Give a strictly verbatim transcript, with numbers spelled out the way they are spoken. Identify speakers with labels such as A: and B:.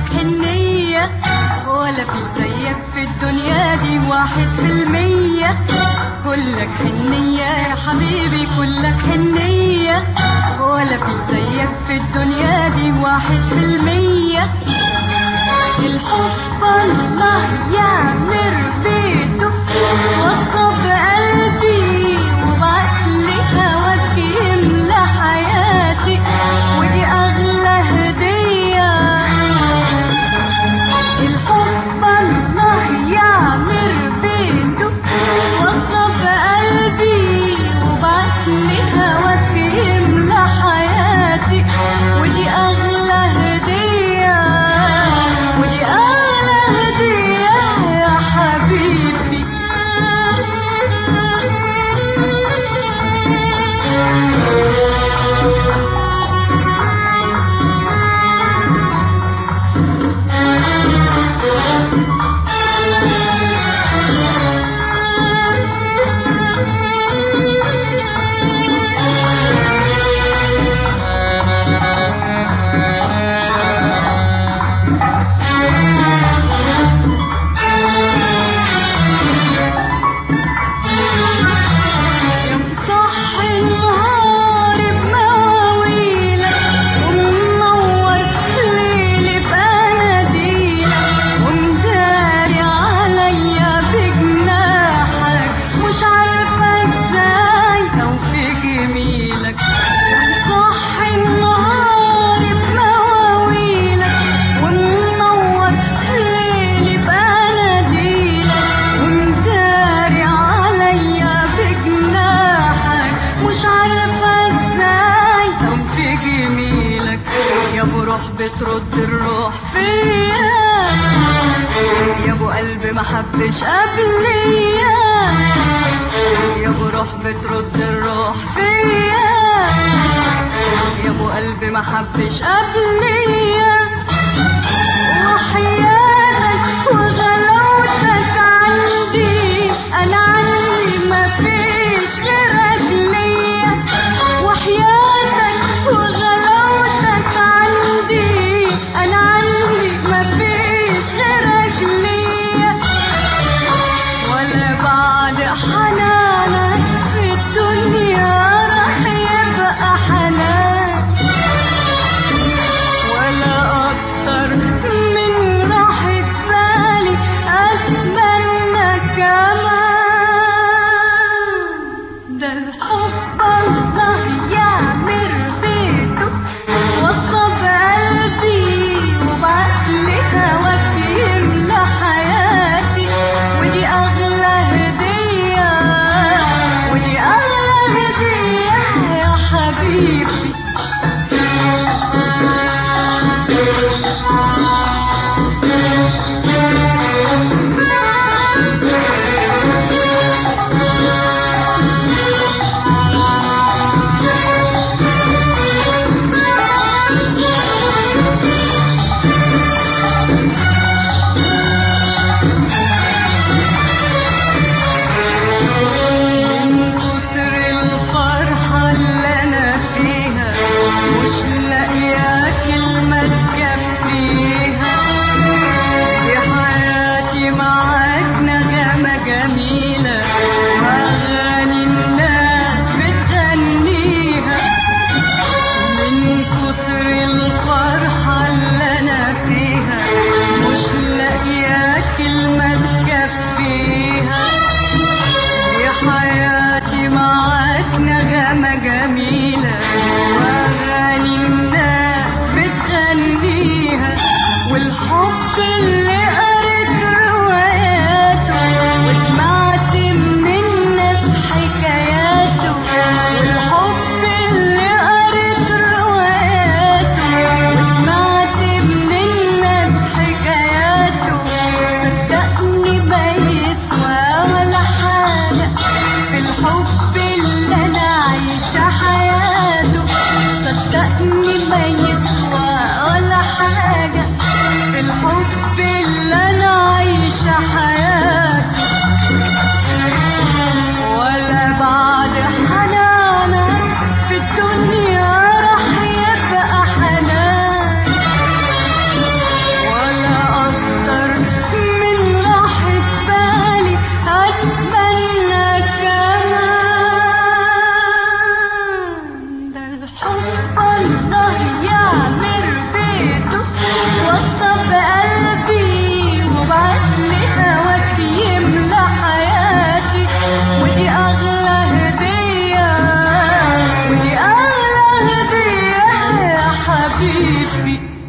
A: كلك حنية، ولا فيش زيك في الدنيا دي واحد في المية. كلك حنية يا حبيبي كلك حنية، ولا فيش زيك في الدنيا دي واحد في المية. الحب الله يعمر بيته وصى بقلبي وبعتلي هواك يملى حياتي، ودي أغلى هدية. الحب الله يعمر بيته وصى بقلبي وبعتلي هواك يملى حياتي، ودي أغلى هدية، ودي أغلى هدية يا حبيبي. بترد الروح فيا يا ابو قلبي ما حبش قبليا، يا ابو روح بترد الروح فيا يا ابو قلبي ما حبش قبليا. وحياتك وغلاوتك عندي انا عندي ما فيش غيرك ليا، وحياتك وغلاوتك عندي انا عندي ما فيش غيرك ليا. ولا بعد حنانك في الدنيا راح يبقى حنان، ولا اكتر من راحة بالي اتمنى كمان. ده الحب الله يعمر بيته وصى بقلبي وبعتلي هواك يملى حياتي، ودي اغلى هدية، ودي اغلى هدية يا حبيبي. حياتي معاك نغمة جميلة وأغاني الناس بتغنيها، والحب اللي قريت رواياته وسمعت من الناس حكاياته، والحب اللي قريت رواياته وسمعت من الناس حكاياته، صدقني ما يسوى ولا حاجة في الحب اللي أنا عايشة حياته، صدقني ما يسوى ولا حاجة في الحب اللي قلبي